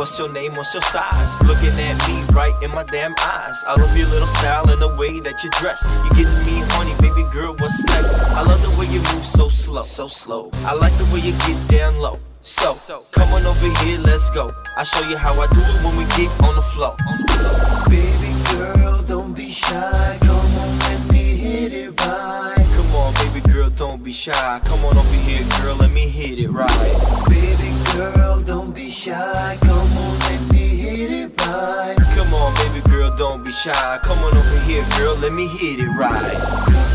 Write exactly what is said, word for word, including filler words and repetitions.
what's your name, what's your size? Looking at me right in my damn eyes. I love your little style and the way that you dress. You getting me horny, baby girl, what's next? I love the way you move so slow, so slow. I like the way you get down low. So, come on over here, let's go. I'll show you how I do it when we get on the floor. Baby girl, don't be shy. Come on, let me hit it right. Come on, baby girl, don't be shy. Come on over here, girl, let me hit it right. Baby girl, don't be shy. Come on, let me hit it right. Come on, baby girl, don't be shy. Come on over here, girl, let me hit it right.